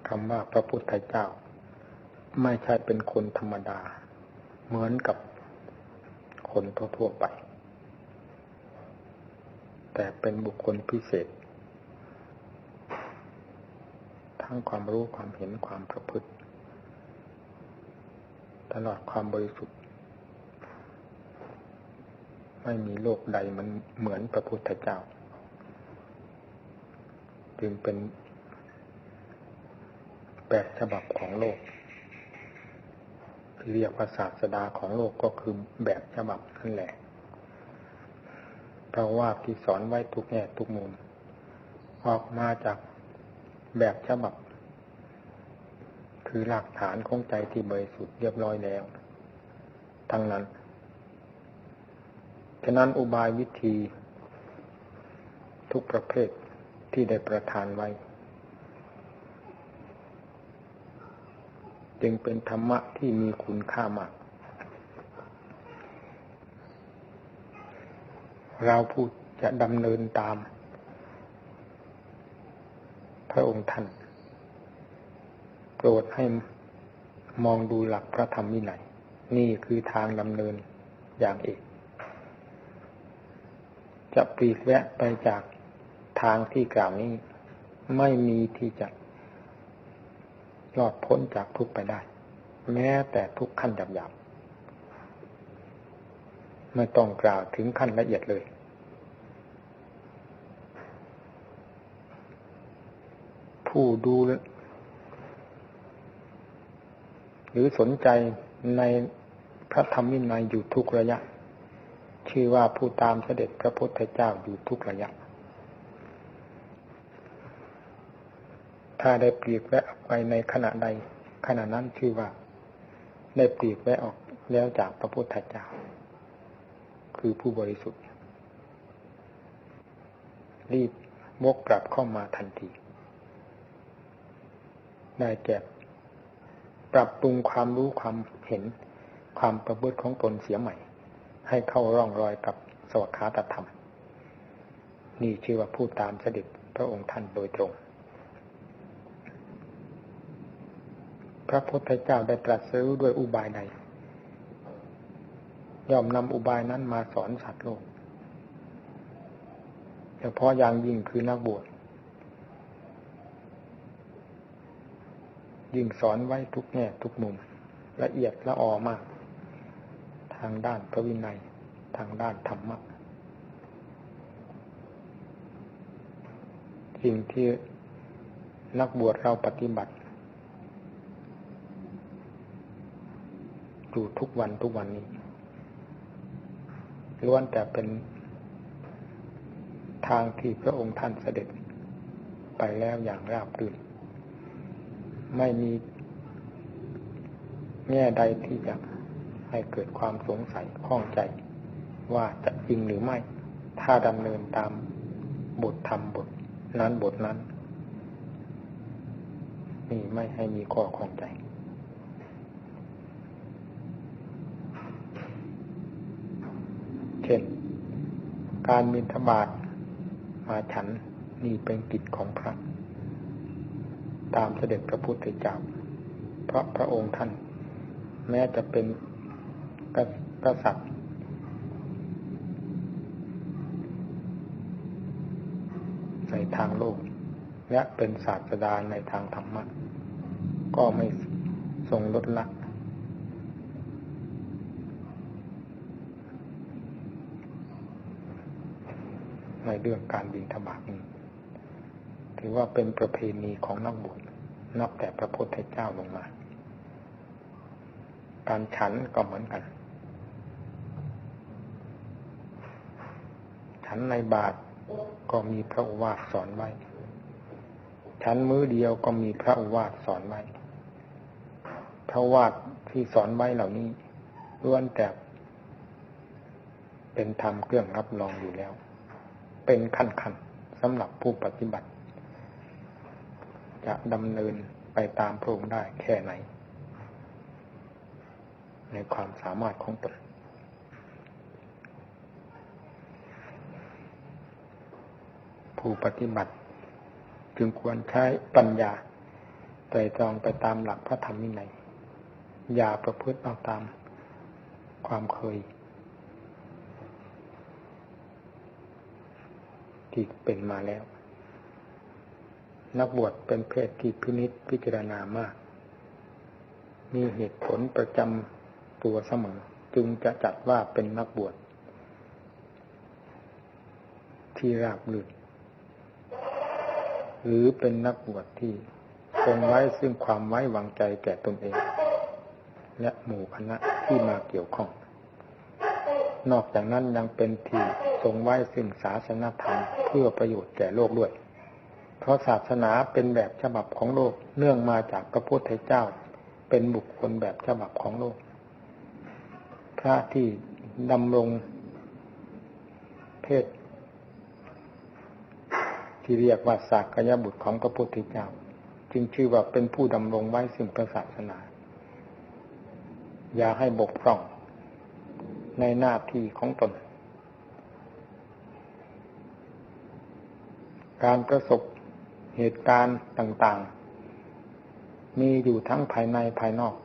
คำว่าพระพุทธเจ้าไม่ใช่เป็นคนธรรมดาเหมือนกับคนทั่วๆไปแต่เป็นบุคคลพิเศษทั้งความรู้ความเห็นความประพฤติตลอดความบริสุทธิ์ไม่มีโลกใดมันเหมือนพระพุทธเจ้าจึงเป็นแบบฉบับของโลกเรียกว่าศาสดาของโลกก็คือแบบฉบับนั่นแหละเพราะว่าที่สอนไว้ทุกแง่ทุกมุมออกมาจากแบบฉบับคือหลักฐานของใจที่บริสุทธิ์เรียบร้อยแล้วทั้งนั้นฉะนั้นอุบายวิธีทุกประเภทที่ได้ประทานไว้จึงเป็นธรรมะที่มีคุณค่ามากเราผู้จะดำเนินตามพระองค์ท่านโปรดให้มองดูหลักพระธรรมวินัยนี่คือทางดำเนินอย่างเอกจะปลีกแวะไปจากทางที่กล่าวนี้ไม่มีที่จะรอดพ้นจากทุกข์ไปได้แม้แต่ทุกขั้นหยาบๆไม่ต้องกล่าวถึงขั้นละเอียดเลยผู้ดูหรือสนใจในพระธรรมวินัยอยู่ทุกระยะชื่อว่าผู้ตามเสด็จพระพุทธเจ้าอยู่ทุกระยะถ้าได้ปลีกแวะออกไปในขณะใดขณะนั้นชื่อว่าได้ปลีกแวะออกแล้วจากพระพุทธเจ้าคือผู้บริสุทธิ์รีบวกกลับเข้ามาทันทีได้แก่ปรับปรุงความรู้ความเห็นความประพฤติของตนเสียใหม่ให้เข้าร่องรอยกับสวขาตธรรมนี่ชื่อว่าผู้ตามเสด็จพระองค์ท่านโดยตรงพระพุทธเจ้าได้ตรัสรู้ด้วยอุบายใดย่อมนำอุบายนั้นมาสอนสัตว์โลกเฉพาะอย่างยิ่งคือนักบวชยิ่งสอนไว้ทุกแง่ทุกมุมละเอียดละออมากทางด้านพระวินัยทางด้านธรรมะสิ่งที่นักบวชเราปฏิบัติอยู่ทุกวันนี้ล้วนแต่เป็นทางที่พระองค์ท่านเสด็จไปแล้วอย่างราบรื่นไม่มีแง่ใดที่จะให้เกิดความสงสัยข้องใจว่าจะจริงหรือไม่ถ้าดำเนินตามบทธรรมบทนั้นนี่ไม่ให้มีข้อข้องใจเช่นการบิณฑบาตมาฉันนี่เป็นกิจของพระตามเสด็จพระพุทธเจ้าเพราะพระองค์ท่านแม้จะเป็นกษัตริย์ในทางโลกและเป็นศาสดาในทางธรรมะก็ไม่ทรงลดละในเรื่องการบิณฑบาตนี้ถือว่าเป็นประเพณีของนักบวชนับแต่พระพุทธเจ้าลงมาการฉันก็เหมือนกันฉันในบาตรก็มีพระโอวาทสอนไว้ฉันมื้อเดียวก็มีพระโอวาทสอนไว้พระโอวาทที่สอนไว้เหล่านี้ล้วนแต่เป็นธรรมเครื่องรับรองอยู่แล้วเป็นขั้นๆสำหรับผู้ปฏิบัติจะดำเนินไปตามพระองค์ได้แค่ไหนในความสามารถของตนผู้ปฏิบัติจึงควรใช้ปัญญาไตร่ตรองไปตามหลักพระธรรมวินัยอย่าประพฤติเอาตามความเคยที่เป็นมาแล้วนักบวชเป็นเพศที่พินิจพิจารณามากมีเหตุผลประจำตัวเสมอจึงจะจัดว่าเป็นนักบวชที่ราบรื่นหรือเป็นนักบวชที่คงไว้ซึ่งความไว้วางใจแก่ตนเองและหมู่คณะที่มาเกี่ยวข้องนอกจากนั้นยังเป็นที่ทรงไว้ซึ่งศาสนธรรมเพื่อประโยชน์แก่โลกด้วยเพราะศาสนาเป็นแบบฉบับของโลกเนื่องมาจากพระพุทธเจ้าเป็นบุคคลแบบฉบับของโลกพระที่ดำรงเพศที่เรียกว่าสากยบุตรของพระพุทธเจ้าจึงชื่อว่าเป็นผู้ดำรงไว้ซึ่งพระศาสนาอย่าให้บกพร่องในหน้าที่ของตนการประสบเหตุการณ์ต่างๆมีอยู่ทั้งภายในภายนอก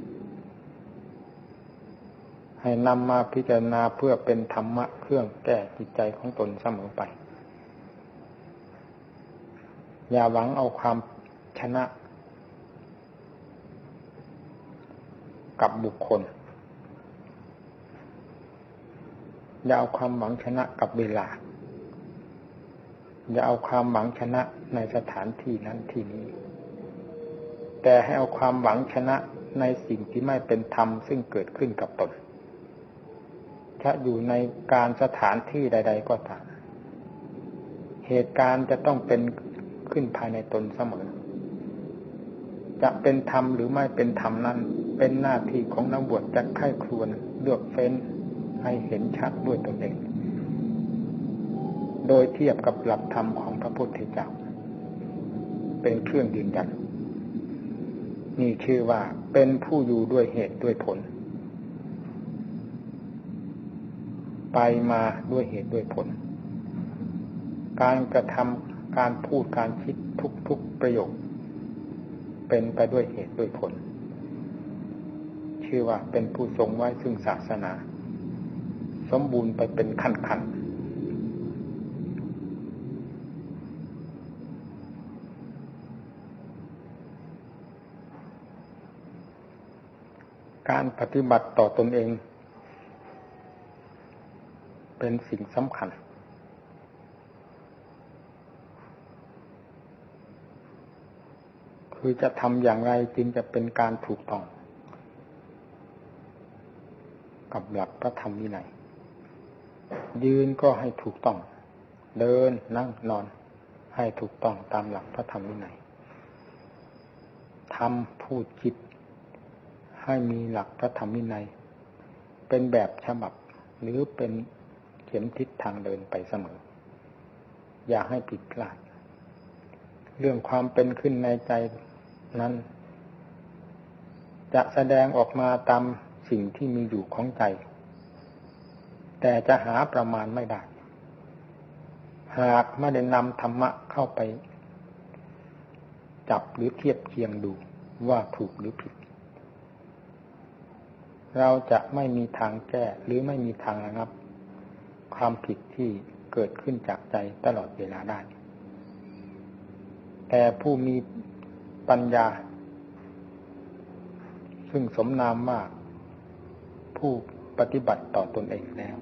ให้นำมาพิจารณาเพื่อเป็นธรรมะเครื่องแก้จิตใจของตนเสมอไปอย่าหวังเอาความชนะกับบุคคลอย่าเอาความหวังชนะกับเวลาอย่าเอาความหวังชนะในสถานที่นั้นที่นี้แต่ให้เอาความหวังชนะในสิ่งที่ไม่เป็นธรรมซึ่งเกิดขึ้นกับตนถ้าอยู่ในการสถานที่ใดๆก็ตามเหตุการณ์จะต้องเป็นขึ้นภายในตนเสมอจะเป็นธรรมหรือไม่เป็นธรรมนั้นเป็นหน้าที่ของนักบวชจะไข้ครวญเลือกเฟ้นให้เห็นชัดด้วยตนเองโดยเทียบกับหลักธรรมของพระพุทธเจ้าเป็นเครื่องยืนยันนี่ชื่อว่าเป็นผู้อยู่ด้วยเหตุด้วยผลไปมาด้วยเหตุด้วยผลการกระทำการพูดการคิดทุกๆประโยคเป็นไปด้วยเหตุด้วยผลชื่อว่าเป็นผู้ทรงไว้ซึ่งศาสนาสมบูรณ์ไปเป็นขั้นๆการปฏิบัติต่อตนเองเป็นสิ่งสำคัญคือจะทำอย่างไรจึงจะเป็นการถูกต้องกับหลักพระธรรมวินัยยืนก็ให้ถูกต้องเดินนั่งนอนให้ถูกต้องตามหลักพระธรรมวินัยทำพูดคิดให้มีหลักพระธรรมวินัยเป็นแบบฉบับหรือเป็นเข็มทิศทางเดินไปเสมออย่าให้ผิดพลาดเรื่องความเป็นขึ้นในใจนั้นจะแสดงออกมาตามสิ่งที่มีอยู่ของใจแต่จะหาประมาณไม่ได้หากไม่ได้นำธรรมะเข้าไปจับหรือเทียบเคียงดูว่าถูกหรือผิดเราจะไม่มีทางแก้หรือไม่มีทางระงับความผิดที่เกิดขึ้นจากใจตลอดเวลาได้แต่ผู้มีปัญญาซึ่งสมนามว่าผู้ปฏิบัติต่อตนเองแล้ว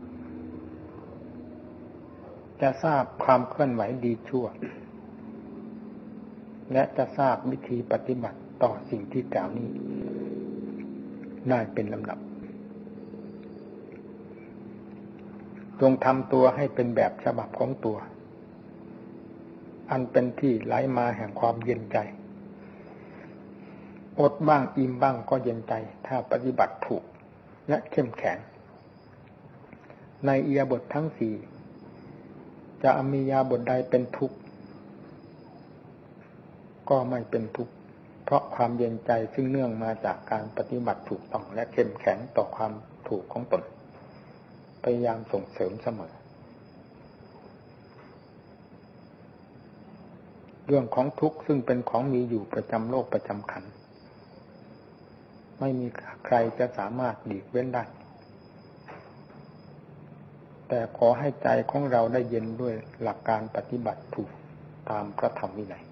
จะทราบความเคลื่อนไหวดีชั่วและจะทราบวิธีปฏิบัติต่อสิ่งที่กล่าวนี้ได้เป็นลำดับจงทำตัวให้เป็นแบบฉบับของตัวอันเป็นที่ไหลมาแห่งความเย็นใจอดบ้างอิ่มบ้างก็เย็นใจถ้าปฏิบัติถูกและเข้มแข็งในอิริยาบถทั้งสี่จะมีอิริยาบถใดเป็นทุกข์ก็ไม่เป็นทุกข์เพราะความเย็นใจซึ่งเนื่องมาจากการปฏิบัติถูกต้องและเข้มแข็งต่อความถูกของตนพยายามส่งเสริมเสมอเรื่องของทุกข์ซึ่งเป็นของมีอยู่ประจำโลกประจำขันธ์ไม่มีใครจะสามารถหลีกเว้นได้แต่ขอให้ใจของเราได้เย็นด้วยหลักการปฏิบัติถูกตามพระธรรมวินัย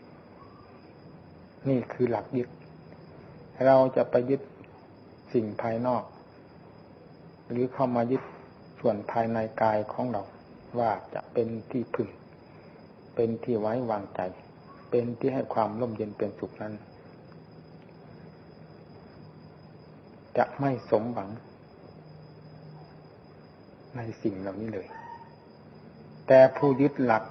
นี่คือหลักยึดเราจะไปยึดสิ่งภายนอกหรือเข้ามายึดส่วนภายในกายของเราว่าจะเป็นที่พึ่งเป็นที่ไว้วางใจเป็นที่ให้ความร่มเย็นเป็นสุขนั้นจะไม่สมหวังในสิ่งเหล่านี้เลยแต่ผู้ยึดหลัก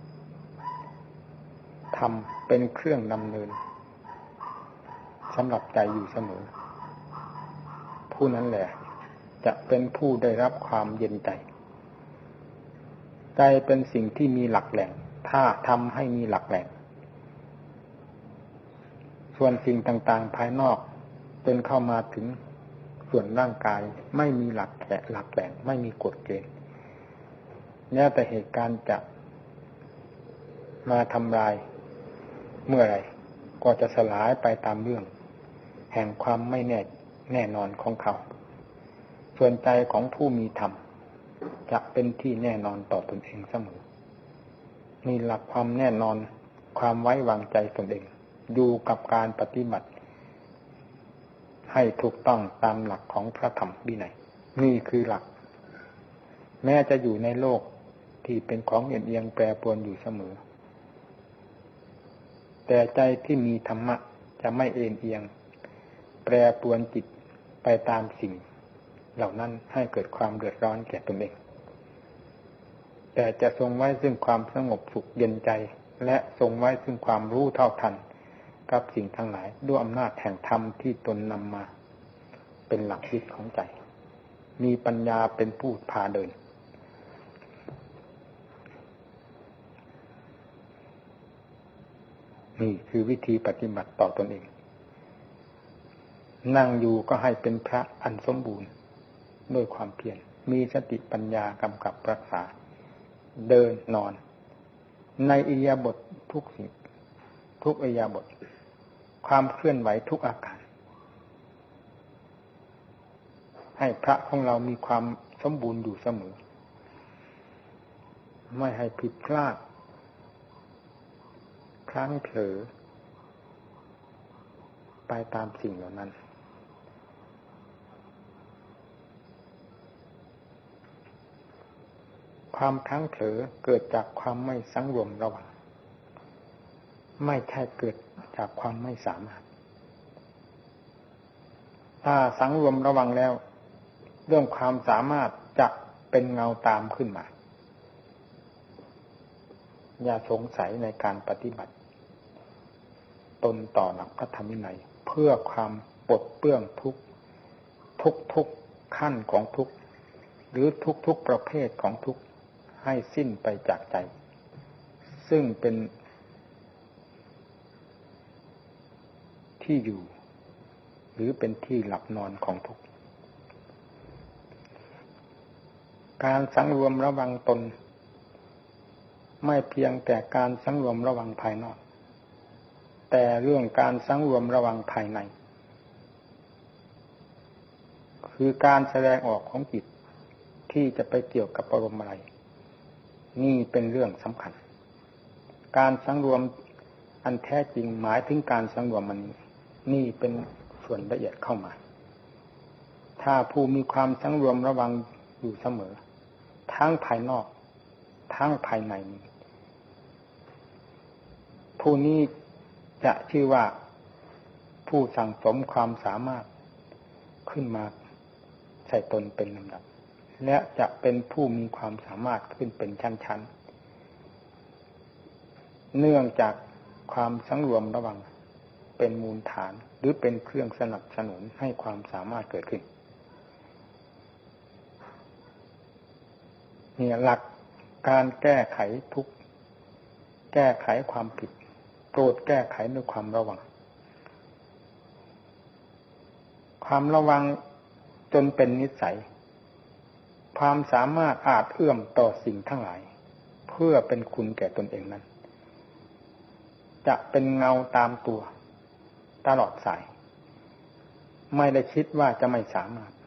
ธรรมเป็นเครื่องดำเนินสำหรับใจอยู่เสมอผู้นั้นแหละจะเป็นผู้ได้รับความเย็นใจใจเป็นสิ่งที่มีหลักแหล่งถ้าทำให้มีหลักแหล่งส่วนสิ่งต่างๆภายนอกจนเข้ามาถึงส่วนร่างกายไม่มีหลักแหล่งไม่มีกฎเกณฑ์แม้แต่เหตุการณ์จะมาทำลายเมื่อไรก็จะสลายไปตามเรื่องแห่งความไม่แน่นอนของเขาส่วนใจของผู้มีธรรมจะเป็นที่แน่นอนต่อตนเองเสมอมีหลักความแน่นอนความไว้วางใจตนเองอยู่กับการปฏิบัติให้ถูกต้องตามหลักของพระธรรมวินัยนี่คือหลักแม้จะอยู่ในโลกที่เป็นของเอียงแปรปรวนอยู่เสมอแต่ใจที่มีธรรมะจะไม่เอียงแปรปรวนจิตไปตามสิ่งเหล่านั้นให้เกิดความเดือดร้อนแก่ตนเองแต่จะทรงไว้ซึ่งความสงบสุขเย็นใจและทรงไว้ซึ่งความรู้เท่าทันกับสิ่งทั้งหลายด้วยอำนาจแห่งธรรมที่ตนนำมาเป็นหลักยึดของใจมีปัญญาเป็นผู้พาเดินนี่คือวิธีปฏิบัติต่อตนเองนั่งอยู่ก็ให้เป็นพระอันสมบูรณ์ด้วยความเพียรมีสติปัญญากำกับรักษาเดินนอนในอิริยาบถทุกสิ่งทุกอิริยาบถความเคลื่อนไหวทุกอาการให้พระของเรามีความสมบูรณ์อยู่เสมอไม่ให้ผิดพลาดครั้งเผลอไปตามสิ่งเหล่านั้นความพลั้งเผลอเกิดจากความไม่สังรวมระวังไม่ใช่เกิดจากความไม่สามารถถ้าสังรวมระวังแล้วเรื่องความสามารถจะเป็นเงาตามขึ้นมาอย่าสงสัยในการปฏิบัติตนต่อหลักพระธรรมวินัยเพื่อความปลดเปลื้องทุกขั้นของทุกหรือทุกประเภทของทุกให้สิ้นไปจากใจซึ่งเป็นที่อยู่หรือเป็นที่หลับนอนของทุกการสังรวมระวังตนไม่เพียงแต่การสังรวมระวังภายนอกแต่เรื่องการสังรวมระวังภายในคือการแสดงออกของจิตที่จะไปเกี่ยวกับอารมณ์อะไรนี่เป็นเรื่องสำคัญการสังรวมอันแท้จริงหมายถึงการสังรวมมันนี่เป็นส่วนละเอียดเข้ามาถ้าผู้มีความสังรวมระวังอยู่เสมอทั้งภายนอกทั้งภายในผู้นี้จะชื่อว่าผู้สั่งสมความสามารถขึ้นมาใส่ตนเป็นลำดับและจะเป็นผู้มีความสามารถขึ้นเป็นชั้นๆเนื่องจากความสังรวมระวังเป็นมูลฐานหรือเป็นเครื่องสนับสนุนให้ความสามารถเกิดขึ้นนี่หลักการแก้ไขทุกข์แก้ไขความผิดโปรดแก้ไขด้วยความระวังความระวังจนเป็นนิสัยความสามารถอาจเอื้อมต่อสิ่งทั้งหลายเพื่อเป็นคุณแก่ตนเองนั้นจะเป็นเงาตามตัวตลอดสายไม่ได้คิดว่าจะไม่สามารถ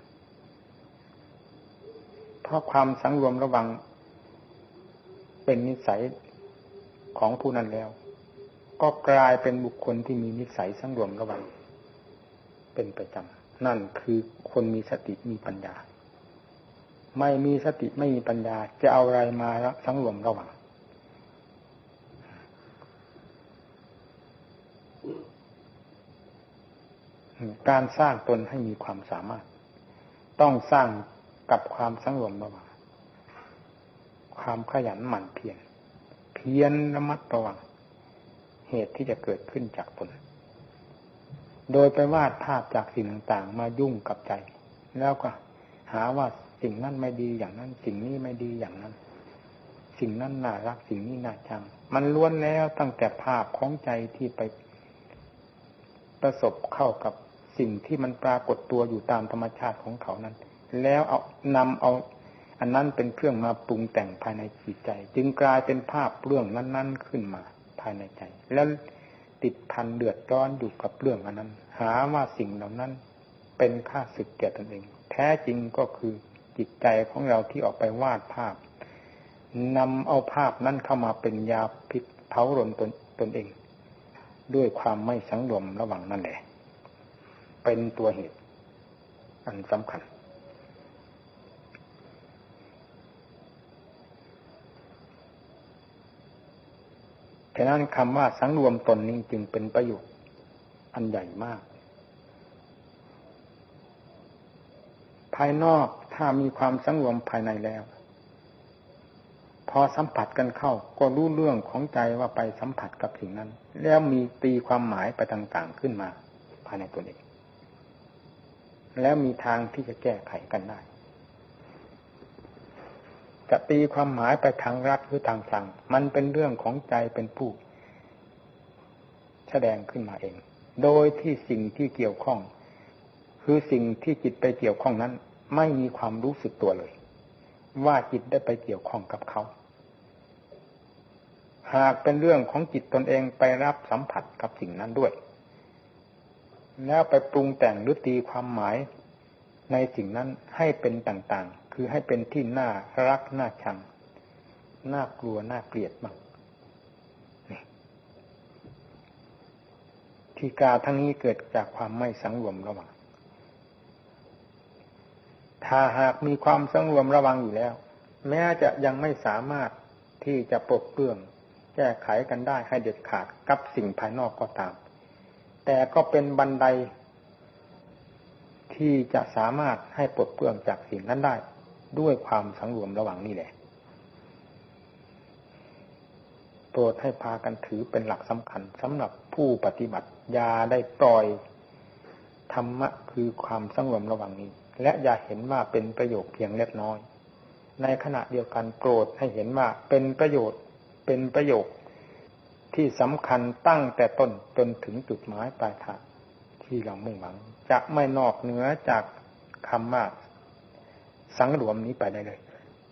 เพราะความสังรวมระวังเป็นนิสัยของผู้นั้นแล้วก็กลายเป็นบุคคลที่มีนิสัยสังรวมระวังเป็นประจำนั่นคือคนมีสติมีปัญญาไม่มีสติไม่มีปัญญาจะเอาอะไรมาสังรวมระวังการสร้างตนให้มีความสามารถต้องสร้างกับความสังรวมระวังความขยันหมั่นเพียรระมัดระวังเหตุที่จะเกิดขึ้นจากตนโดยไปวาดภาพจากสิ่งต่างๆมายุ่งกับใจแล้วก็หาว่าสิ่งนั้นไม่ดีอย่างนั้นสิ่งนี้ไม่ดีอย่างนั้นสิ่งนั้นน่ารักสิ่งนี้น่าชังมันล้วนแล้วตั้งแต่ภาพของใจที่ไปประสบเข้ากับสิ่งที่มันปรากฏตัวอยู่ตามธรรมชาติของเขานั้นแล้วนำเอาอันนั้นเป็นเครื่องมาปรุงแต่งภายในจิตใจจึงกลายเป็นภาพเรื่องนั้นๆขึ้นมาภายในใจแล้วติดพันเดือดร้อนอยู่กับเรื่องอันนั้นหาว่าสิ่งเหล่านั้นเป็นข้าศึกแก่ตนเองแท้จริงก็คือจิตใจของเราที่ออกไปวาดภาพนำเอาภาพนั้นเข้ามาเป็นยาพิษเผารนตนเองด้วยความไม่สังรวมระวังนั่นแหละเป็นตัวเหตุอันสำคัญฉะนั้นคำว่าสังรวมตนนี้จึงเป็นประโยชน์อันใหญ่มากภายนอกถ้ามีความสังรวมภายในแล้วพอสัมผัสกันเข้าก็รู้เรื่องของใจว่าไปสัมผัสกับสิ่งนั้นแล้วมีตีความหมายไปต่างๆขึ้นมาภายในตนเองแล้วมีทางที่จะแก้ไขกันได้จะตีความหมายไปทางรักหรือทางชังมันเป็นเรื่องของใจเป็นผู้แสดงขึ้นมาเองโดยที่สิ่งที่เกี่ยวข้องคือสิ่งที่จิตไปเกี่ยวข้องนั้นไม่มีความรู้สึกตัวเลยว่าจิตได้ไปเกี่ยวข้องกับเขาหากเป็นเรื่องของจิตตนเองไปรับสัมผัสกับสิ่งนั้นด้วยแล้วไปปรุงแต่งหรือตีความหมายในสิ่งนั้นให้เป็นต่างๆคือให้เป็นที่น่ารักน่าชังน่ากลัวน่าเกลียดบ้างที่กาทั้งนี้เกิดจากความไม่สังรวมระวังถ้าหากมีความสังรวมระวังอยู่แล้วแม้จะยังไม่สามารถที่จะปลดเปลื้องแก้ไขกันได้ให้เด็ดขาดกับสิ่งภายนอกก็ตามแต่ก็เป็นบันไดที่จะสามารถให้ปลดเปลื้องจากสิ่งนั้นได้ด้วยความสังรวมระวังนี่แหละโปรดให้พากันถือเป็นหลักสำคัญสำหรับผู้ปฏิบัติอย่าได้ปล่อยธรรมะคือความสังรวมระวังนี้และอย่าเห็นว่าเป็นประโยชน์เพียงเล็กน้อยในขณะเดียวกันโปรดให้เห็นว่าเป็นประโยชน์เป็นประโยชน์ที่สำคัญตั้งแต่ต้นจนถึงจุดหมายปลายทางที่เรามุ่งหวังจะไม่นอกเหนือจากคำว่าสังรวมนี้ไปได้เลย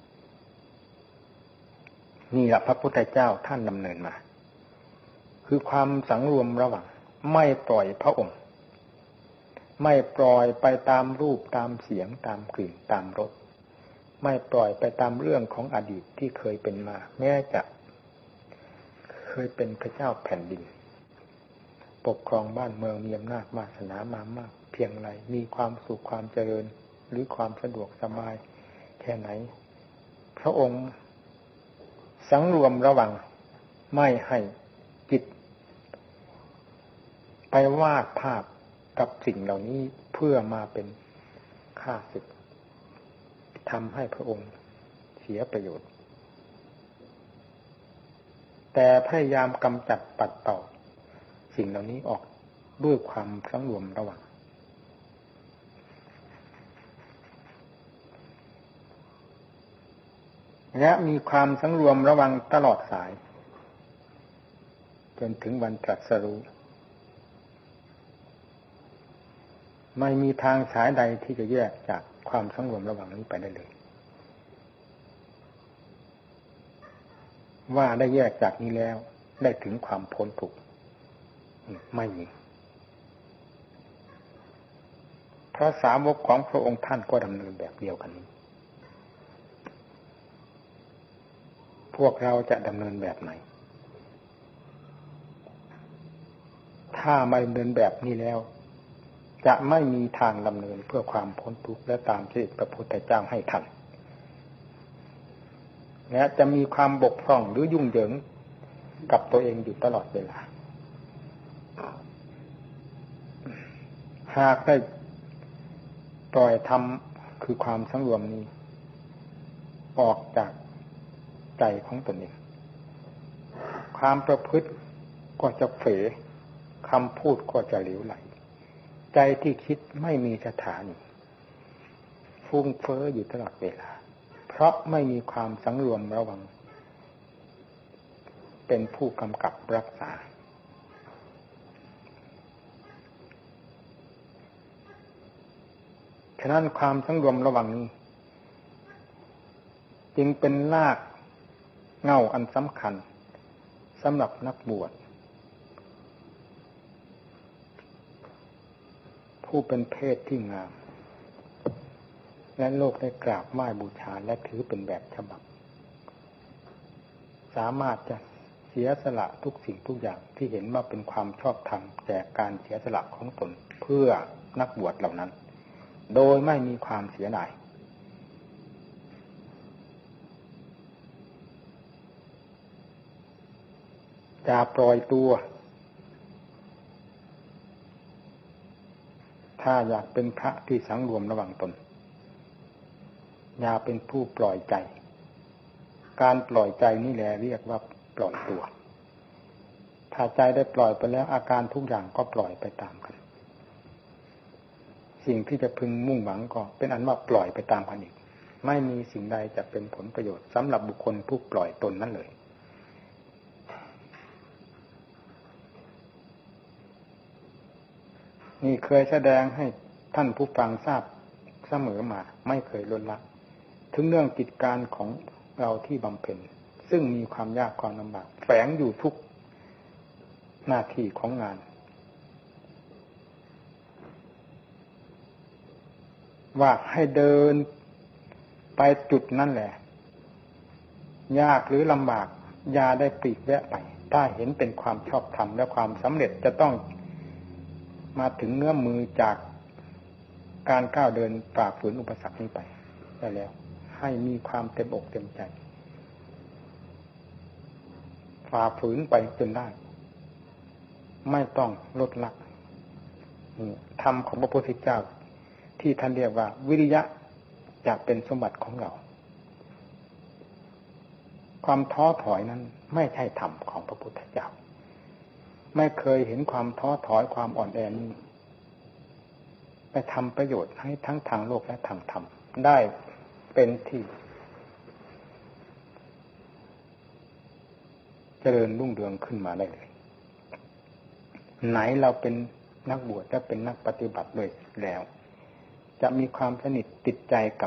นี่แหละพระพุทธเจ้าท่านดำเนินมาคือความสังรวมระหว่างไม่ปล่อยพระองค์ไม่ปล่อยไปตามรูปตามเสียงตามกลิ่นตามรสไม่ปล่อยไปตามเรื่องของอดีตที่เคยเป็นมาแม้จะเคยเป็นพระเจ้าแผ่นดินปกครองบ้านเมืองมีอำนาจวาสนามามากเพียงไรมีความสุขความเจริญหรือความสะดวกสบายแค่ไหนพระองค์สังรวมระวังไม่ให้จิตไปวาดภาพกับสิ่งเหล่านี้เพื่อมาเป็นข้าศึกทำให้พระองค์เสียประโยชน์แต่พยายามกำจัดปัดเป่าสิ่งเหล่านี้ออกด้วยความสังรวมระวังและมีความสังรวมระวังตลอดสายจนถึงวันตรัสรู้ไม่มีทางสายใดที่จะแยกจากความสังรวมระวังนี้ไปได้เลยว่าได้แยกจากนี้แล้วได้ถึงความพ้นทุกข์ไม่มีพระสาวกของพระองค์ท่านก็ดำเนินแบบเดียวกันนี้พวกเราจะดำเนินแบบไหนถ้าไม่ดำเนินแบบนี้แล้วจะไม่มีทางดำเนินเพื่อความพ้นทุกข์และตามที่พระพุทธเจ้าให้ทำและจะมีความบกพร่องหรือยุ่งเหยิงกับตัวเองอยู่ตลอดเวลาหากได้ปล่อยธรรมคือความสังรวมนี้ออกจากใจของตนเองความประพฤติก็จะเผลอคำพูดก็จะเหลวไหลใจที่คิดไม่มีสถานีฟุ้งเฟ้ออยู่ตลอดเวลาเพราะไม่มีความสังรวมระวังเป็นผู้กำกับรักษาฉะนั้นความสังรวมระวังนี้จึงเป็นรากเหง้าอันสำคัญสำหรับนักบวชผู้เป็นเพศที่งามและโลกได้กราบไหว้บูชาและถือเป็นแบบฉบับสามารถจะเสียสละทุกสิ่งทุกอย่างที่เห็นว่าเป็นความชอบธรรมแก่การเสียสละของตนเพื่อนักบวชเหล่านั้นโดยไม่มีความเสียดายจะปล่อยตัวถ้าอยากเป็นพระที่สังรวมระหว่างตนอย่าเป็นผู้ปล่อยใจการปล่อยใจนี่แหละเรียกว่าปล่อยตัวถ้าใจได้ปล่อยไปแล้วอาการทุกอย่างก็ปล่อยไปตามกันสิ่งที่จะพึงมุ่งหวังก็เป็นอันว่าปล่อยไปตามกันอีกไม่มีสิ่งใดจะเป็นผลประโยชน์สำหรับบุคคลผู้ปล่อยตนนั่นเลยนี่เคยแสดงให้ท่านผู้ฟังทราบเสมอมาไม่เคยลดละถึงเรื่องกิจการของเราที่บำเพ็ญซึ่งมีความยากความลำบากแฝงอยู่ทุกหน้าที่ของงานว่าให้เดินไปจุดนั่นแหละยากหรือลำบากอย่าได้ปลีกแวะไปถ้าเห็นเป็นความชอบธรรมและความสำเร็จจะต้องมาถึงเงื้อมมือจากการก้าวเดินฝ่าฝืนอุปสรรคนี้ไปได้แล้วให้มีความเต็มอกเต็มใจฝ่าฝืนไปจนได้ไม่ต้องลดละธรรมของพระพุทธเจ้าที่ท่านเรียกว่าวิริยะจะเป็นสมบัติของเราความท้อถอยนั้นไม่ใช่ธรรมของพระพุทธเจ้าไม่เคยเห็นความท้อถอยความอ่อนแอนี้ไปทำประโยชน์ให้ทั้งทางโลกและทางธรรมได้เป็นที่เจริญรุ่งเรืองขึ้นมาได้เลยไหนเราเป็นนักบวชและเป็นนักปฏิบัติด้วยแล้วจะมีความสนิทติดใจกับ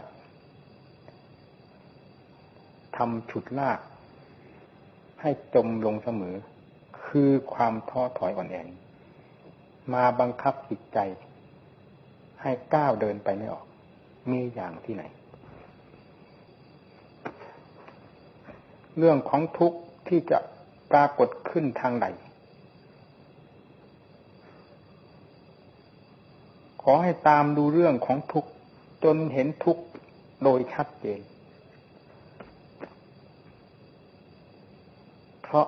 ทำฉุดลากให้จมลงเสมอคือความท้อถอยอ่อนแอมาบังคับจิตใจให้ก้าวเดินไปไม่ออกมีอย่างที่ไหนเรื่องของทุกข์ที่จะปรากฏขึ้นทางใดขอให้ตามดูเรื่องของทุกข์จนเห็นทุกข์โดยชัดเจนเพราะ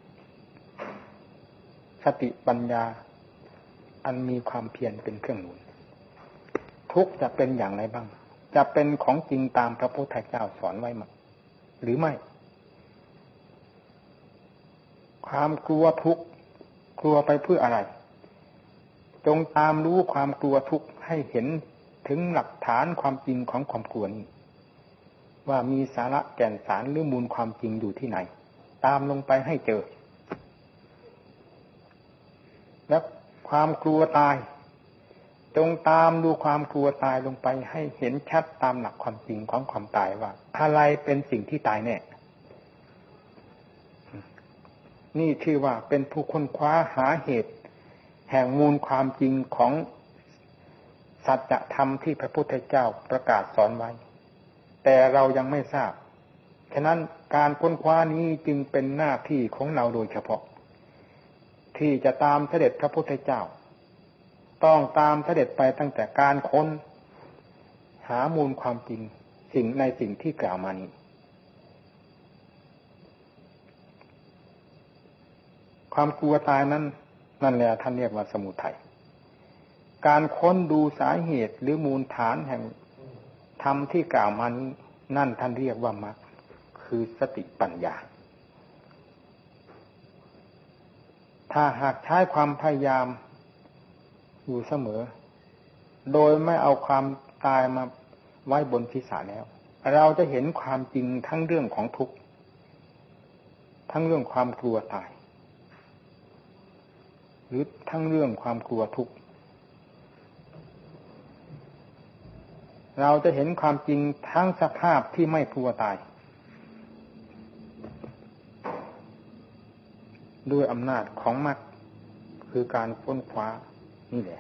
สติปัญญาอันมีความเพียรเป็นเครื่องหนุนทุกข์จะเป็นอย่างไรบ้างจะเป็นของจริงตามพระพุทธเจ้าสอนไว้มั้ยหรือไม่ความกลัวทุกข์กลัวไปเพื่ออะไรจงตามรู้ความกลัวทุกข์ให้เห็นถึงหลักฐานความจริงของความกลัวนี้ว่ามีสาระแก่นสารหรือมูลความจริงอยู่ที่ไหนตามลงไปให้เจอและความกลัวตายจงตามดูความกลัวตายลงไปให้เห็นชัดตามหลักความจริงของความตายว่าอะไรเป็นสิ่งที่ตายแน่นี่ชื่อว่าเป็นผู้ค้นคว้าหาเหตุแห่งมูลความจริงของสัจธรรมที่พระพุทธเจ้าประกาศสอนไว้แต่เรายังไม่ทราบฉะนั้นการค้นคว้านี้จึงเป็นหน้าที่ของเราโดยเฉพาะที่จะตามเสด็จพระพุทธเจ้าต้องตามเสด็จไปตั้งแต่การค้นหามูลความจริงสิ่งที่กล่าวมานี้ความกลัวตายนั้นนั่นแหละท่านเรียกว่าสมุทัยการค้นดูสาเหตุหรือมูลฐานแห่งธรรมที่กล่าวมานี้นั่นท่านเรียกว่ามรรคคือสติปัญญาถ้าหากใช้ความพยายามอยู่เสมอโดยไม่เอาความตายมาไว้บนศีรษะแล้วเราจะเห็นความจริงทั้งเรื่องของทุกข์ทั้งเรื่องความกลัวตายหรือทั้งเรื่องความกลัวทุกข์เราจะเห็นความจริงทั้งสภาพที่ไม่กลัวตายด้วยอำนาจของมรรคคือการค้นคว้านี่แหละ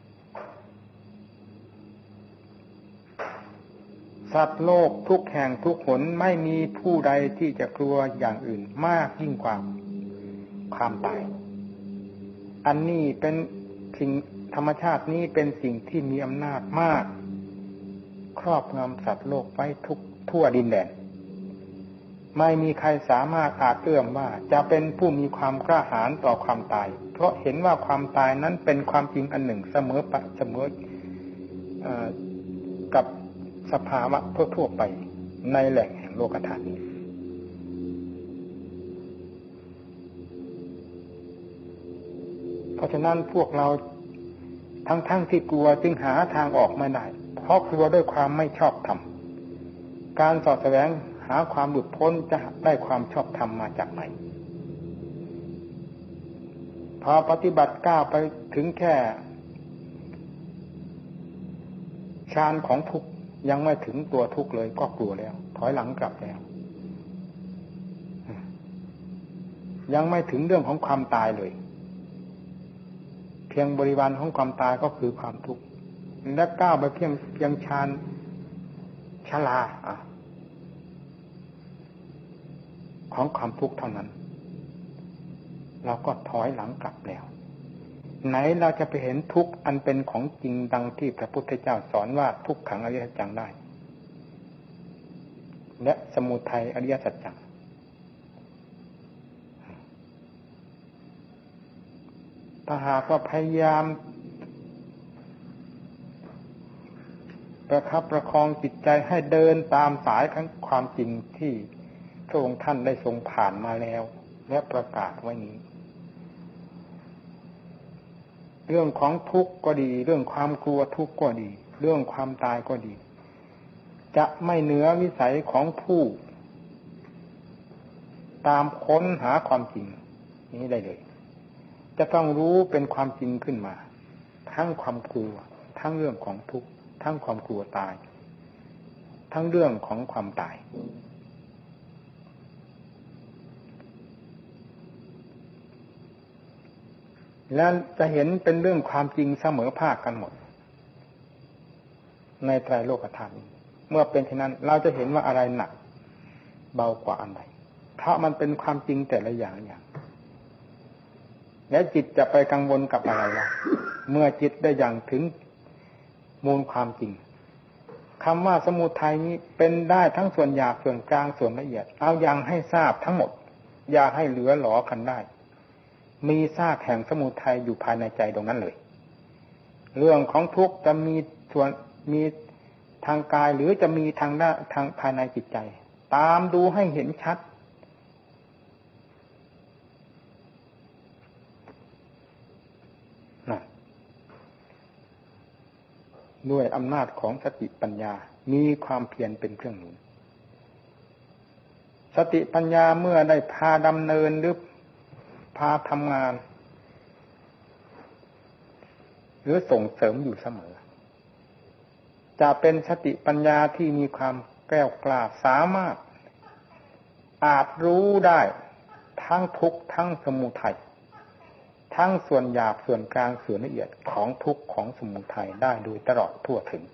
สัตว์โลกทุกแห่งทุกหนไม่มีผู้ใดที่จะกลัวอย่างอื่นมากยิ่งกว่าความตายอันนี้เป็นสิ่งธรรมชาตินี้เป็นสิ่งที่มีอำนาจมากครอบงำสัตว์โลกไว้ทั่วดินแดนไม่มีใครสามารถอาจเอื้อมว่าจะเป็นผู้มีความกล้าหาญต่อความตายเพราะเห็นว่าความตายนั้นเป็นความจริงอันหนึ่งเสมอกับสภาวะทั่วไปในแหล่งแห่งโลกธาตุนี้เพราะฉะนั้นพวกเราทั้งที่กลัวจึงหาทางออกไม่ได้เพราะกลัวด้วยความไม่ชอบธรรมการสอดแสวงหาความหลุดพ้นจะได้ความชอบธรรมมาจากไหนพอปฏิบัติก้าวไปถึงแค่ฌานของทุกข์ยังไม่ถึงตัวทุกข์เลยก็กลัวแล้วถอยหลังกลับแล้วยังไม่ถึงเรื่องของความตายเลยเพียงบริวารของความตายก็คือความทุกข์และก้าวไปเพียงฌานชราของความทุกข์เท่านั้นเราก็ถอยหลังกลับแล้วไหนเราจะไปเห็นทุกข์อันเป็นของจริงดังที่พระพุทธเจ้าสอนว่าทุกขังอริยสัจจังได้และสมุทัยอริยสัจจังถ้าหากว่าพยายามประคับประคองจิตใจให้เดินตามสายของความจริงที่พระองค์ท่านได้ทรงผ่านมาแล้วและประกาศไว้นี้เรื่องของทุกข์ก็ดีเรื่องความกลัวทุกข์ก็ดีเรื่องความตายก็ดีจะไม่เหนือวิสัยของผู้ตามค้นหาความจริงนี้ได้เลยจะต้องรู้เป็นความจริงขึ้นมาทั้งความกลัวทั้งเรื่องของทุกข์ทั้งความกลัวตายทั้งเรื่องของความตายแล้วจะเห็นเป็นเรื่องความจริงเสมอภาคกันหมดในไตรโลกธาตุเมื่อเป็นเช่นนั้นเราจะเห็นว่าอะไรหนักเบากว่าอันใดเพราะมันเป็นความจริงแต่ละอย่างแล้วจิตจะไปกังวลกับอะไรล่ะเมื่อจิตได้อย่างถึงมูลความจริงคำว่าสมุทัยนี้เป็นได้ทั้งส่วนหยาบส่วนกลางส่วนละเอียดเอาอย่างให้ทราบทั้งหมดอย่าให้เหลือหลอกันได้มีซากแห่งสมุทัยอยู่ภายในใจตรงนั้นเลยเรื่องของทุกข์จะมีส่วนมีทางกายหรือจะมีทางภายในจิตใจตามดูให้เห็นชัดนะด้วยอำนาจของสติปัญญามีความเพียรเป็นเครื่องหนุนสติปัญญาเมื่อได้พาดำเนินหรือพาทำงานหรือส่งเสริมอยู่เสมอจะเป็นสติปัญญาที่มีความแกล้วกล้าสามารถอาจรู้ได้ทั้งทุกข์ทั้งสมุทัยทั้งส่วนหยาบส่วนกลางส่วนละเอียดของทุกข์ของสมุทัยได้โดยตลอดทั่วถึง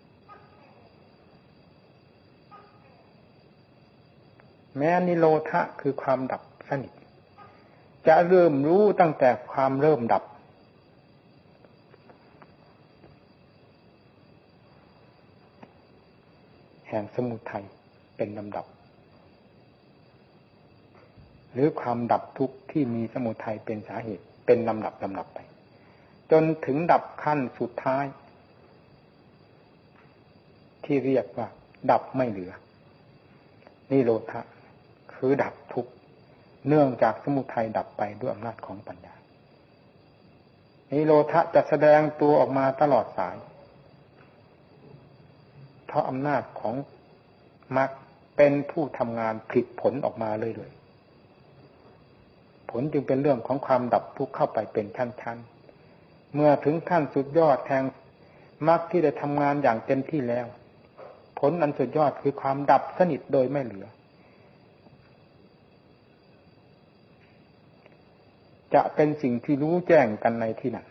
แม้นิโรธะคือความดับสนิทจะเริ่มรู้ตั้งแต่ความเริ่มดับแห่งสมุทัยเป็นลำดับหรือความดับทุกข์ที่มีสมุทัยเป็นสาเหตุเป็นลำดับไปจนถึงดับขั้นสุดท้ายที่เรียกว่าดับไม่เหลือนิโรธะคือดับทุกข์เนื่องจากสมุทัยดับไปด้วยอำนาจของปัญญานิโรธะจะแสดงตัวออกมาตลอดสายเพราะอำนาจของมรรคเป็นผู้ทำงานผลิตผลออกมาเรื่อยๆผลจึงเป็นเรื่องของความดับทุกข์เข้าไปเป็นชั้นๆเมื่อถึงขั้นสุดยอดแห่งมรรคที่ได้ทำงานอย่างเต็มที่แล้วผลอันสุดยอดคือความดับสนิทโดยไม่เหลือจะเป็นสิ่งที่รู้แจ้งกันในที่นั้น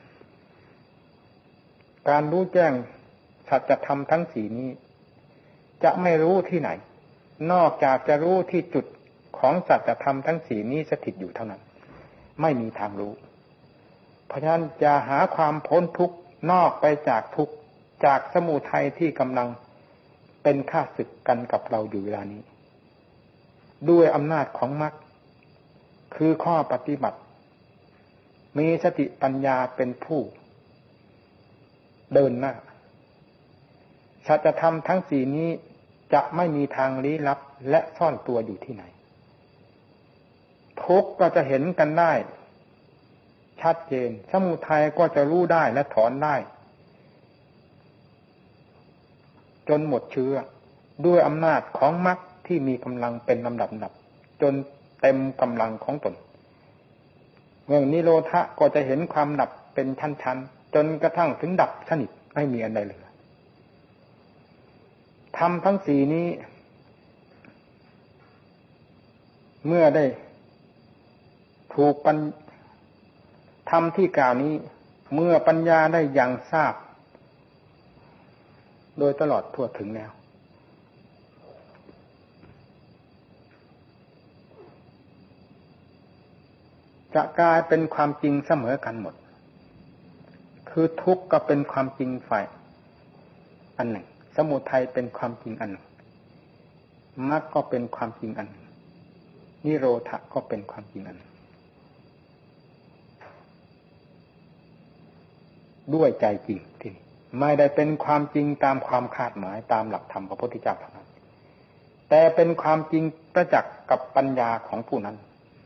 การรู้แจ้งสัจธรรมทั้งสี่นี้จะไม่รู้ที่ไหนนอกจากจะรู้ที่จุดของสัจธรรมทั้งสี่นี้สถิตอยู่เท่านั้นไม่มีทางรู้เพราะฉะนั้นจะหาความพ้นทุกข์นอกไปจากทุกข์จากสมุทัยที่กำลังเป็นข้าศึกกันกับเราอยู่เวลานี้ด้วยอำนาจของมรรคคือข้อปฏิบัติมีสติปัญญาเป็นผู้เดินหน้าสัจธรรมทั้งสี่นี้จะไม่มีทางลี้ลับและซ่อนตัวอยู่ที่ไหนทุกข์ก็จะเห็นกันได้ชัดเจนสมุทัยก็จะรู้ได้และถอนได้จนหมดเชื้อด้วยอำนาจของมรรคที่มีกำลังเป็นลำดับจนเต็มกำลังของตนเมื่อนิโรธะก็จะเห็นความดับเป็นชั้นๆจนกระทั่งถึงดับสนิทไม่มีอันใดเหลือธรรมทั้งสี่นี้เมื่อได้ถูกธรรมที่กล่าวนี้เมื่อปัญญาได้ยังทราบโดยตลอดทั่วถึงแล้วจะกลายเป็นความจริงเสมอกันหมดคือทุกข์ก็เป็นความจริงฝ่ายอันหนึ่งสมุทัยเป็นความจริงอันหนึ่งมรรคก็เป็นความจริงอันหนึ่งนิโรธะก็เป็นความจริงอันหนึ่งด้วยใจจริงที่นี่ไม่ได้เป็นความจริงตามความคาดหมายตามหลักธรรมพระพุทธเจ้าเท่านั้นแต่เป็นความจริงประจักษ์กับปัญญาของผู้นั้น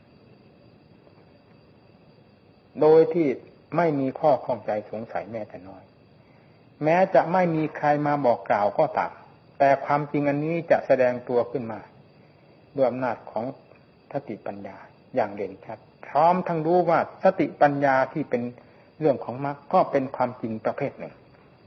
โดยที่ไม่มีข้อข้องใจสงสัยแม้แต่น้อยแม้จะไม่มีใครมาบอกกล่าวก็ตามแต่ความจริงอันนี้จะแสดงตัวขึ้นมาด้วยอำนาจของสติปัญญาอย่างเด่นชัดพร้อมทั้งรู้ว่าสติปัญญาที่เป็นเรื่องของมรรคก็เป็นความจริงประเภทหนึ่ง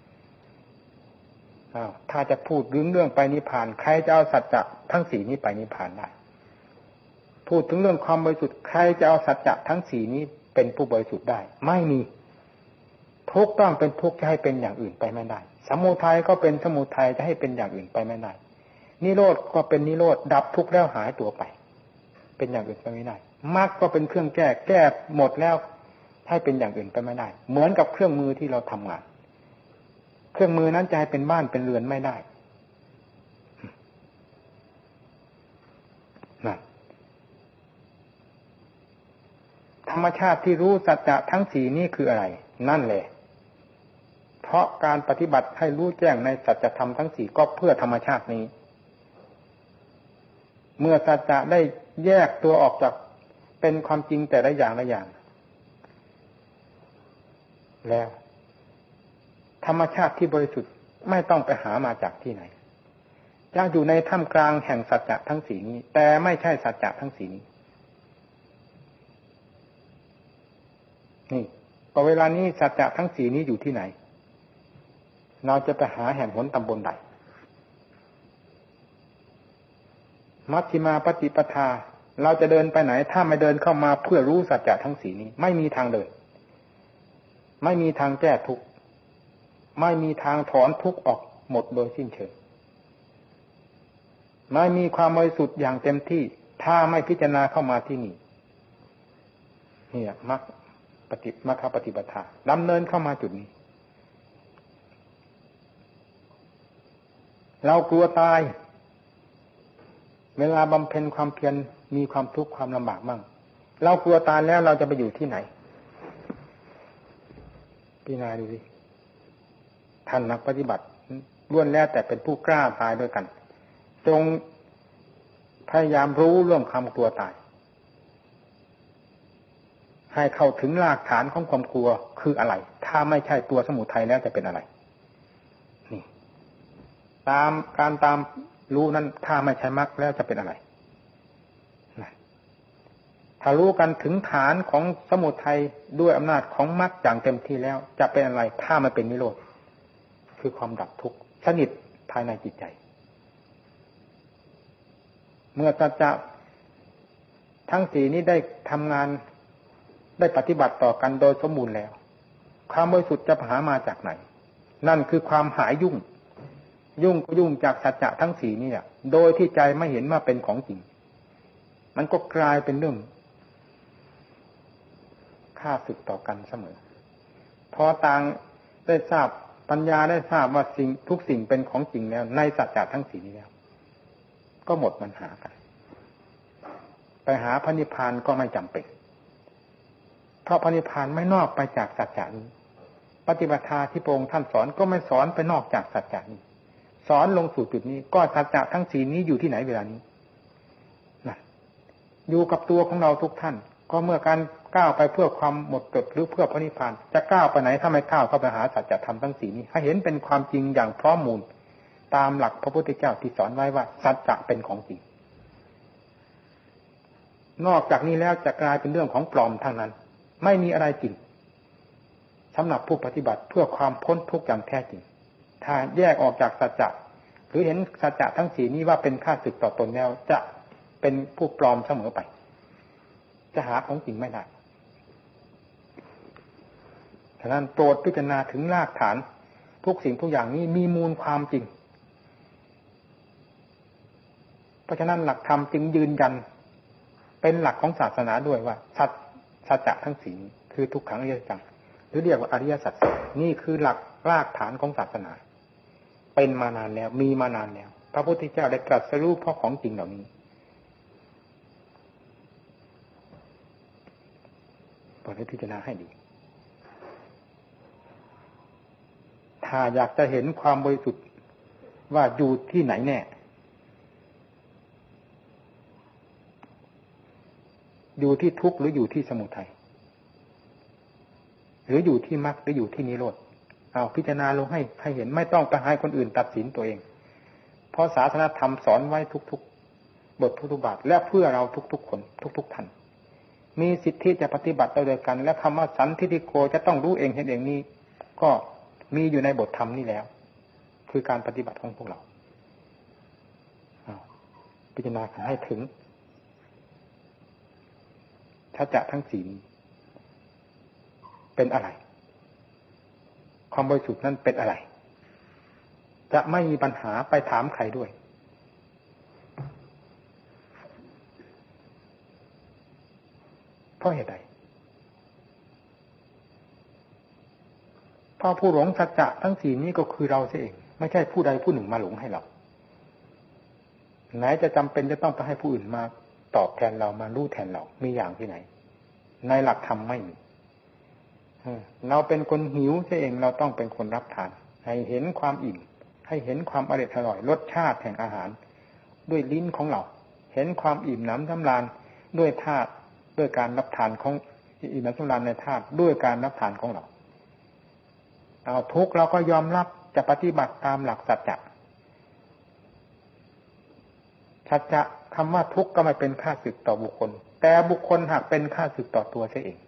ถ้าจะพูดเรื่องไปนิพพานใครจะเอาสัจจะทั้งสี่นี้ไปนิพพานได้พูดถึงเรื่องความบริสุทธิ์ใครจะเอาสัจจะทั้งสี่นี้เป็นผู้บริสุทธิ์ได้ไม่มีทุกข์ต้องเป็นทุกข์จะให้เป็นอย่างอื่นไปไม่ได้สมุทัยก็เป็นสมุทัยจะให้เป็นอย่างอื่นไปไม่ได้นิโรธก็เป็นนิโรธดับทุกข์แล้วหายตัวไปเป็นอย่างอื่นไปไม่ได้มรรคก็เป็นเครื่องแก้หมดแล้วให้เป็นอย่างอื่นไปไม่ได้เหมือนกับเครื่องมือที่เราทำงานเครื่องมือนั้นจะให้เป็นบ้านเป็นเรือนไม่ได้นั่นธรรมชาติที่รู้สัจจะทั้งสี่นี้คืออะไรนั่นแหละเพราะการปฏิบัติให้รู้แจ้งในสัจธรรมทั้งสี่ก็เพื่อธรรมชาตินี้เมื่อสัจจะได้แยกตัวออกจากเป็นความจริงแต่ละอย่างแล้วธรรมชาติที่บริสุทธิ์ไม่ต้องไปหามาจากที่ไหนยังอยู่ในท่ามกลางแห่งสัจจะทั้งสี่นี้แต่ไม่ใช่สัจจะทั้งสี่นี้นี่พอเวลานี้สัจจะทั้งสี่นี้อยู่ที่ไหนเราจะไปหาแห่งหนตำบลใดมัชฌิมาปฏิปทาเราจะเดินไปไหนถ้าไม่เดินเข้ามาเพื่อรู้สัจจะทั้งสี่นี้ไม่มีทางเดินไม่มีทางแก้ทุกข์ไม่มีทางถอนทุกข์ออกหมดโดยสิ้นเชิงไม่มีความบริสุทธิ์อย่างเต็มที่ถ้าไม่พิจารณาเข้ามาที่นี่เนี่ยมรรคปฏิบัติดำเนินเข้ามาจุดนี้เรากลัวตายเวลาบำเพ็ญความเพียรมีความทุกข์ความลำบากมั่งเรากลัวตายแล้วเราจะไปอยู่ที่ไหนพิจารณาดูสิท่านนักปฏิบัติล้วนแล้วแต่เป็นผู้กล้าตายด้วยกันจงพยายามรู้เรื่องความกลัวตายให้เข้าถึงรากฐานของความกลัวคืออะไรถ้าไม่ใช่ตัวสมุทัยแล้วจะเป็นอะไรนี่ตามรู้นั้นถ้าไม่ใช่มรรคแล้วจะเป็นอะไรถ้ารู้กันถึงฐานของสมุทัยด้วยอำนาจของมรรคอย่างเต็มที่แล้วจะเป็นอะไรถ้ามันเป็นนิโรธคือความดับทุกข์สนิทภายในจิตใจเมื่อสัจจะทั้งสี่นี้ได้ทำงานได้ปฏิบัติต่อกันโดยสมบูรณ์แล้วความบริสุทธิ์จะหามาจากไหนนั่นคือความหายยุ่งก็ยุ่งจากสัจจะทั้งสี่นี่แหละโดยที่ใจไม่เห็นว่าเป็นของจริงมันก็กลายเป็นเรื่องฆ่าศึกต่อกันเสมอพอต่างได้ทราบปัญญาได้ทราบว่าสิ่งทุกสิ่งเป็นของจริงแล้วในสัจจะทั้งสี่นี้แล้วก็หมดปัญหากันไปหาพระนิพพานก็ไม่จำเป็นเพราะพระนิพพานไม่นอกไปจากสัจจะนี้ปฏิบัติที่พระองค์ท่านสอนก็ไม่สอนไปนอกจากสัจจะนี้สอนลงสู่จุดนี้ก็สัจจะทั้งสี่นี้อยู่ที่ไหนเวลานี้นะอยู่กับตัวของเราทุกท่านก็เมื่อการก้าวไปเพื่อความหมดจดหรือเพื่อพระนิพพานจะก้าวไปไหนถ้าไม่ก้าวเข้าไปหาสัจธรรมทั้งสี่นี้ให้เห็นเป็นความจริงอย่างพร้อมมูลตามหลักพระพุทธเจ้าที่สอนไว้ว่าสัจจะเป็นของจริงนอกจากนี้แล้วจะกลายเป็นเรื่องของปลอมทั้งนั้นไม่มีอะไรจริงสำหรับผู้ปฏิบัติเพื่อความพ้นทุกข์อย่างแท้จริงถ้าแยกออกจากสัจจะหรือเห็นสัจจะทั้งสี่นี้ว่าเป็นข้าศึกต่อตนแล้วจะเป็นผู้ปลอมเสมอไปจะหาของจริงไม่ได้ฉะนั้นโปรดพิจารณาถึงรากฐานทุกสิ่งทุกอย่างนี้มีมูลความจริงเพราะฉะนั้นหลักธรรมจึงยืนยันเป็นหลักของศาสนาด้วยว่าสัจจะทั้งสี่คือทุกขังอริยสัจหรือเรียกว่าอริยสัจนี่คือหลักรากฐานของศาสนาเป็นมานานแล้วมีมานานแล้วพระพุทธเจ้าได้ตรัสรู้เพราะของจริงเหล่านี้โปรดพิจารณาให้ดีถ้าอยากจะเห็นความบริสุทธิ์ว่าอยู่ที่ไหนแน่อยู่ที่ทุกข์หรืออยู่ที่สมุทัยหรืออยู่ที่มรรคหรืออยู่ที่นิโรธเอาพิจารณาลงให้เห็นไม่ต้องไปให้คนอื่นตัดสินตัวเองเพราะศาสนธรรมสอนไว้ทุกๆบททุกๆบาทและเพื่อเราทุกๆคนทุกๆท่านมีสิทธิจะปฏิบัติโดยกันและคำว่าสันทิฏฐิโกจะต้องรู้เองเห็นเองนี้ก็มีอยู่ในบทธรรมนี้แล้วคือการปฏิบัติของพวกเราพิจารณาให้ถึงสัจจะทั้งสี่นี้เป็นอะไรความบริสุทธิ์นั้นเป็นอะไรจะไม่มีปัญหาไปถามใครด้วยเพราะเหตุใดเพราะผู้หลงสัจจะทั้งสี่นี้ก็คือเราเองไม่ใช่ผู้ใดผู้หนึ่งมาหลงให้เราไหนจะจำเป็นจะต้องไปให้ผู้อื่นมาตอบแทนเรามารู้แทนเรามีอย่างที่ไหนในหลักธรรมไม่มีเราเป็นคนหิวเองเราต้องเป็นคนรับทานให้เห็นความอิ่มให้เห็นความอร่อยรสชาติแห่งอาหารด้วยลิ้นของเราเห็นความอิ่มหนำสำราญด้วยธาตุด้วยการรับทานของอิ่มหนำสำราญในธาตุด้วยการรับทานของเราเอาทุกข์เราก็ยอมรับจะปฏิบัติตามหลักสัจจะคำว่าทุกข์ก็ไม่เป็นข้าศึกต่อบุคคลแต่บุคคลหากเป็นข้าศึกต่อตัวเสียเอง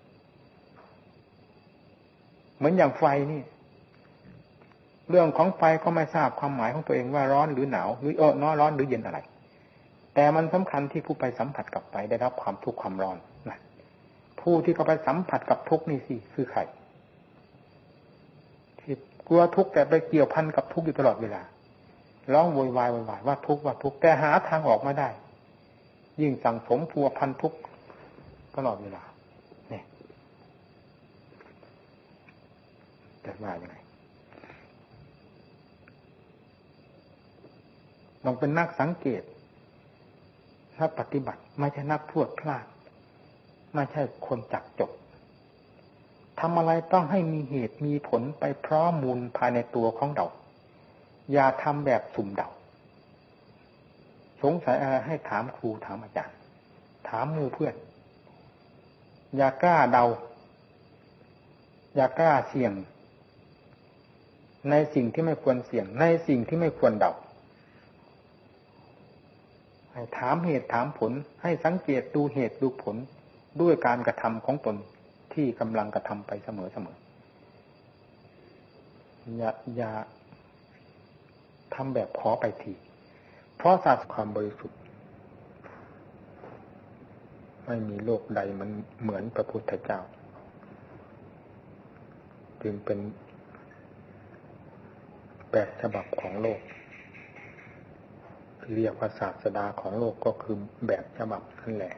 เหมือนอย่างไฟนี่เรื่องของไฟก็ไม่ทราบความหมายของตัวเองว่าร้อนหรือหนาวหรือร้อนหรือเย็นอะไรแต่มันสำคัญที่ผู้ไปสัมผัสกับไฟได้รับความทุกข์ความร้อนนะผู้ที่เขาไปสัมผัสกับทุกข์นี่สิคือใครกลัวทุกข์แต่ไปเกี่ยวพันกับทุกข์อยู่ตลอดเวลาร้องโวยวายว่าทุกข์แต่หาทางออกไม่ได้ยิ่งสั่งสมพัวพันทุกข์ตลอดเวลาเนี่ยจะว่ายังไงลองเป็นนักสังเกตนักปฏิบัติไม่ใช่นักพรวดพลาดไม่ใช่คนจักจบทำอะไรต้องให้มีเหตุมีผลไปพร้อมมูลภายในตัวของเราอย่าทำแบบสุ่มเดาสงสัยอะไรให้ถามครูถามอาจารย์ถามหมู่เพื่อนอย่ากล้าเดาอย่ากล้าเสี่ยงในสิ่งที่ไม่ควรเสี่ยงในสิ่งที่ไม่ควรเดาให้ถามเหตุถามผลให้สังเกตดูเหตุดูผลด้วยการกระทำของตนที่กำลังกระทำไปเสมออย่าทำแบบขอไปทีเพราะศาสตร์ความบริสุทธิ์ไม่มีโลกใดมันเหมือนพระพุทธเจ้าจึงเป็นแบบฉบับของโลกเรียกว่าศาสดาของโลกก็คือแบบฉบับนั่นแหละ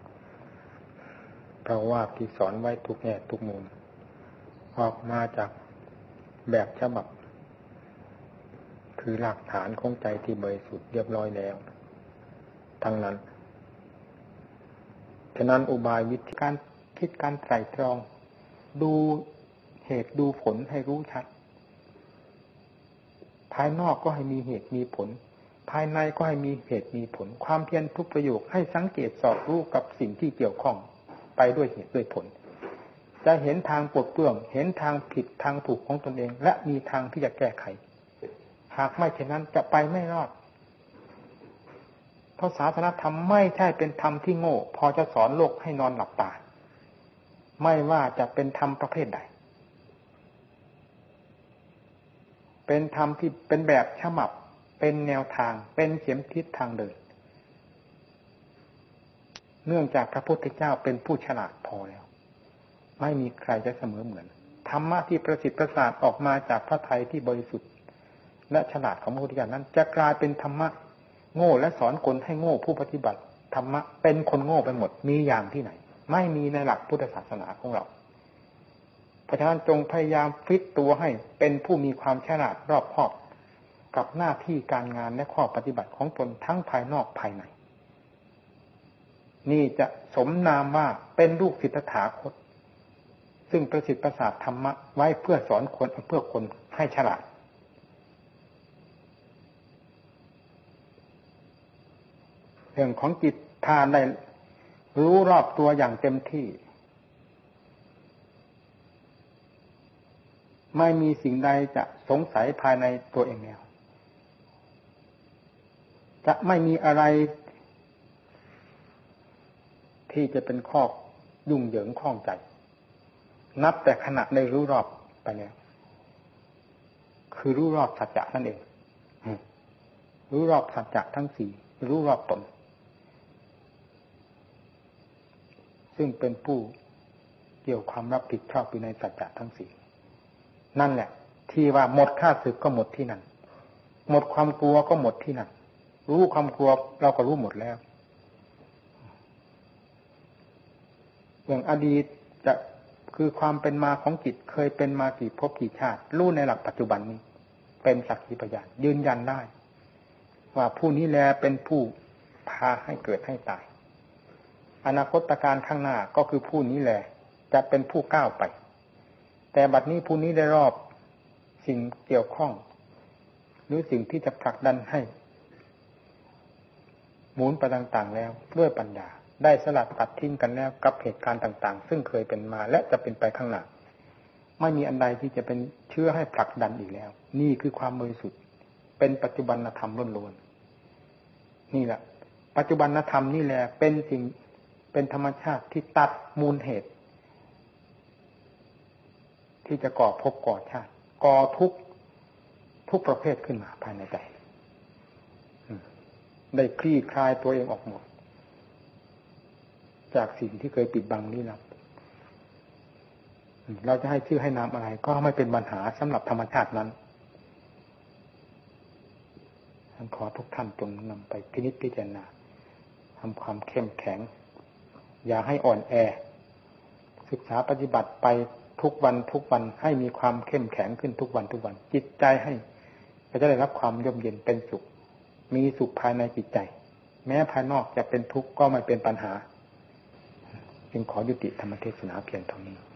เพราะว่าที่สอนไว้ทุกแง่ทุกมุมออกมาจากแบบฉบับคือหลักฐานของใจที่บริสุทธิ์เรียบร้อยแล้วทั้งนั้นฉะนั้นอุบายวิธีการคิดการไตร่ตรองดูเหตุดูผลให้รู้ชัดภายนอกก็ให้มีเหตุมีผลภายในก็ให้มีเหตุมีผลความเพียรทุกประโยคให้สังเกตสอบรู้กับสิ่งที่เกี่ยวข้องไปด้วยเหตุด้วยผลจะเห็นทางปลดเปลื้องเห็นทางผิดทางถูกของตนเองและมีทางที่จะแก้ไขหากไม่เช่นนั้นจะไปไม่รอดเพราะศาสนธรรมไม่ใช่เป็นธรรมที่โง่พอจะสอนโลกให้นอนหลับตาไม่ว่าจะเป็นธรรมประเภทใดเป็นธรรมที่เป็นแบบฉบับเป็นแนวทางเป็นเข็มทิศทางเดินเนื่องจากพระพุทธเจ้าเป็นผู้ฉลาดพอแล้วไม่มีใครจะเสมอเหมือนธรรมะที่ประสิทธิ์ประสาทออกมาจากพระทัยที่บริสุทธิ์และฉลาดของพระพุทธเจ้านั้นจะกลายเป็นธรรมะโง่และสอนคนให้โง่ผู้ปฏิบัติธรรมะเป็นคนโง่ไปหมดมีอย่างที่ไหนไม่มีในหลักพุทธศาสนาของเราเพราะฉะนั้นจงพยายามฟิตตัวให้เป็นผู้มีความฉลาดรอบคอบกับหน้าที่การงานและข้อปฏิบัติของตนทั้งภายนอกภายในนี่จะสมนามว่าเป็นลูกศิษย์ตถาคตซึ่งประสิทธิ์ประสาทธรรมะไว้เพื่อสอนคนเพื่อคนให้ฉลาดเรื่องของจิตทานได้รู้รอบตัวอย่างเต็มที่ไม่มีสิ่งใดจะสงสัยภายในตัวเองแล้วจะไม่มีอะไรที่จะเป็นข้อยุ่งเหยิงข้องใจนับแต่ขณะในรู้รอบไปแล้วคือรู้รอบสัจจะนั่นเองรู้รอบสัจจะทั้งสี่รู้รอบตนซึ่งเป็นผู้เกี่ยวความรับผิดชอบอยู่ในสัจจะทั้งสี่นั่นแหละที่ว่าหมดข้าศึกก็หมดที่นั่นหมดความกลัวก็หมดที่นั่นรู้ความกลัวเราก็รู้หมดแล้วอย่างอดีตจะคือความเป็นมาของจิตเคยเป็นมากี่ภพกี่ชาติรู้ในหลักปัจจุบันนี้เป็นสักขีพยานยืนยันได้ว่าผู้นี้แลเป็นผู้พาให้เกิดให้ตายอนาคตการข้างหน้าก็คือผู้นี้แลจะเป็นผู้ก้าวไปแต่บัดนี้ผู้นี้ได้รอบสิ่งเกี่ยวข้องหรือสิ่งที่จะผลักดันให้หมุนไปต่างๆแล้วด้วยปัญญาได้สลัดตัดทิ้งกันแล้วกับเหตุการณ์ต่างๆซึ่งเคยเป็นมาและจะเป็นไปข้างหน้าไม่มีอันใดที่จะเป็นเชื้อให้ผลักดันอีกแล้วนี่คือความบริสุทธิ์เป็นปัจจุบันธรรมล้วนๆนี่แหละปัจจุบันธรรมนี่แหละเป็นสิ่งเป็นธรรมชาติที่ตัดมูลเหตุที่จะก่อภพก่อชาติก่อทุกประเภทขึ้นมาภายในใจได้คลี่คลายตัวเองออกหมดจากสิ่งที่เคยปิดบังลี้ลับเราจะให้ชื่อให้นามอะไรก็ไม่เป็นปัญหาสำหรับธรรมชาตินั้นขอทุกท่านจงนำไปพินิจพิจารณาทำความเข้มแข็งอย่าให้อ่อนแอศึกษาปฏิบัติไปทุกวันให้มีความเข้มแข็งขึ้นทุกวันจิตใจให้จะได้รับความร่มเย็นเป็นสุขมีสุขภายในจิตใจแม้ภายนอกจะเป็นทุกข์ก็ไม่เป็นปัญหาจึงขอยุติธรรมเทศนาเพียงเท่านี้